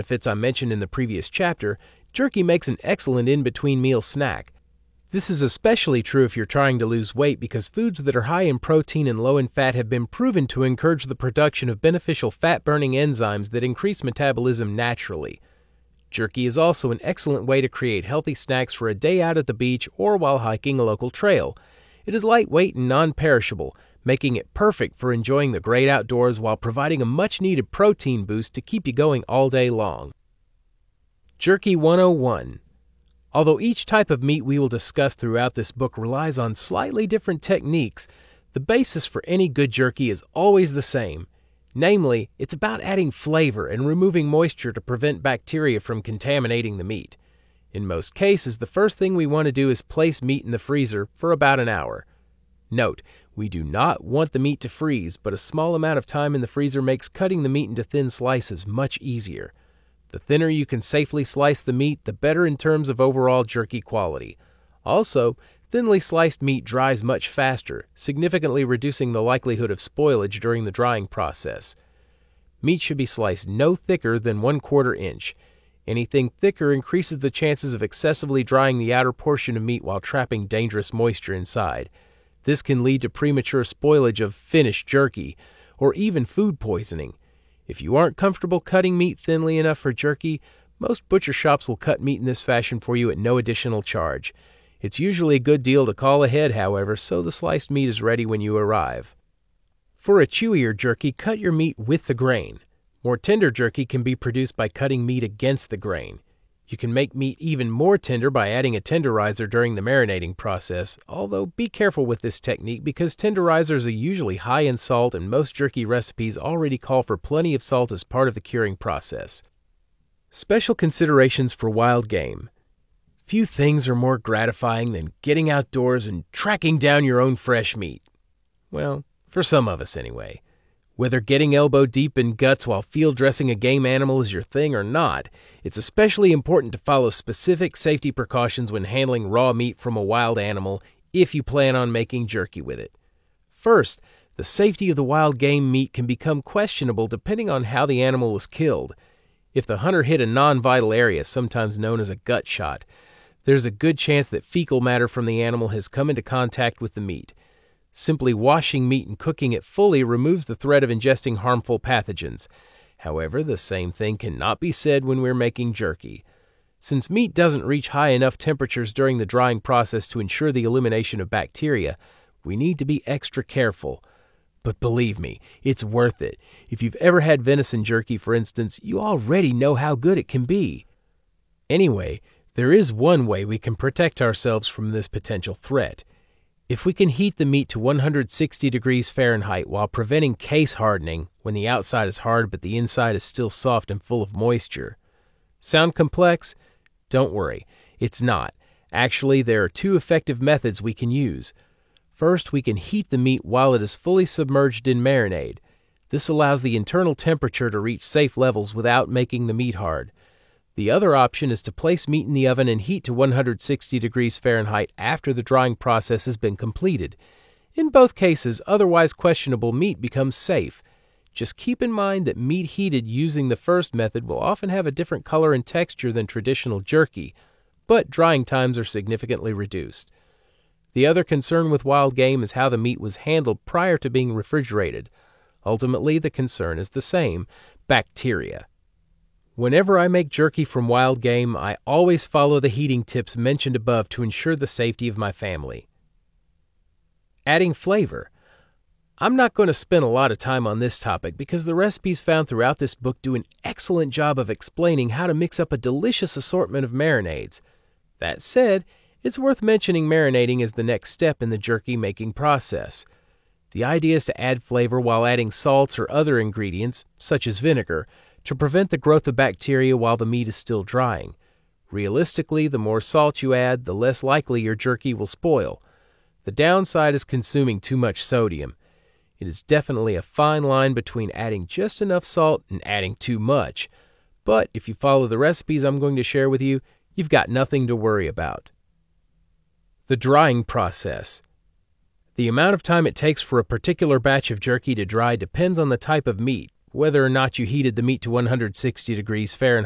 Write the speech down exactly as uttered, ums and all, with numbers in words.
benefits I mentioned in the previous chapter, jerky makes an excellent in-between meal snack. This is especially true if you're trying to lose weight because foods that are high in protein and low in fat have been proven to encourage the production of beneficial fat-burning enzymes that increase metabolism naturally. Jerky is also an excellent way to create healthy snacks for a day out at the beach or while hiking a local trail. It is lightweight and non-perishable, making it perfect for enjoying the great outdoors while providing a much-needed protein boost to keep you going all day long. Jerky one oh one. Although each type of meat we will discuss throughout this book relies on slightly different techniques, the basis for any good jerky is always the same. Namely, it's about adding flavor and removing moisture to prevent bacteria from contaminating the meat. In most cases, the first thing we want to do is place meat in the freezer for about an hour. Note, we do not want the meat to freeze, but a small amount of time in the freezer makes cutting the meat into thin slices much easier. The thinner you can safely slice the meat, the better in terms of overall jerky quality. Also, thinly sliced meat dries much faster, significantly reducing the likelihood of spoilage during the drying process. Meat should be sliced no thicker than one quarter inch. Anything thicker increases the chances of excessively drying the outer portion of meat while trapping dangerous moisture inside. This can lead to premature spoilage of finished jerky, or even food poisoning. If you aren't comfortable cutting meat thinly enough for jerky, most butcher shops will cut meat in this fashion for you at no additional charge. It's usually a good deal to call ahead, however, so the sliced meat is ready when you arrive. For a chewier jerky, cut your meat with the grain. More tender jerky can be produced by cutting meat against the grain. You can make meat even more tender by adding a tenderizer during the marinating process, although be careful with this technique because tenderizers are usually high in salt and most jerky recipes already call for plenty of salt as part of the curing process. Special considerations for wild game. Few things are more gratifying than getting outdoors and tracking down your own fresh meat. Well, for some of us anyway. Whether getting elbow deep in guts while field dressing a game animal is your thing or not, it's especially important to follow specific safety precautions when handling raw meat from a wild animal if you plan on making jerky with it. First, the safety of the wild game meat can become questionable depending on how the animal was killed. If the hunter hit a non-vital area, sometimes known as a gut shot, there's a good chance that fecal matter from the animal has come into contact with the meat. Simply washing meat and cooking it fully removes the threat of ingesting harmful pathogens. However, the same thing cannot be said when we're making jerky. Since meat doesn't reach high enough temperatures during the drying process to ensure the elimination of bacteria, we need to be extra careful. But believe me, it's worth it. If you've ever had venison jerky, for instance, you already know how good it can be. Anyway, there is one way we can protect ourselves from this potential threat. If we can heat the meat to one hundred sixty degrees Fahrenheit while preventing case hardening when the outside is hard but the inside is still soft and full of moisture. Sound complex? Don't worry, it's not. Actually, there are two effective methods we can use. First, we can heat the meat while it is fully submerged in marinade. This allows the internal temperature to reach safe levels without making the meat hard. The other option is to place meat in the oven and heat to one hundred sixty degrees Fahrenheit after the drying process has been completed. In both cases, otherwise questionable meat becomes safe. Just keep in mind that meat heated using the first method will often have a different color and texture than traditional jerky, but drying times are significantly reduced. The other concern with wild game is how the meat was handled prior to being refrigerated. Ultimately, the concern is the same: bacteria. Whenever I make jerky from wild game, I always follow the heating tips mentioned above to ensure the safety of my family. Adding flavor. I'm not going to spend a lot of time on this topic because the recipes found throughout this book do an excellent job of explaining how to mix up a delicious assortment of marinades. That said, it's worth mentioning marinating as the next step in the jerky making process. The idea is to add flavor while adding salts or other ingredients, such as vinegar, to prevent the growth of bacteria while the meat is still drying. Realistically, the more salt you add, the less likely your jerky will spoil. The downside is consuming too much sodium. It is definitely a fine line between adding just enough salt and adding too much. But if you follow the recipes I'm going to share with you, you've got nothing to worry about. The drying process. The amount of time it takes for a particular batch of jerky to dry depends on the type of meat, whether or not you heated the meat to one hundred sixty degrees Fahrenheit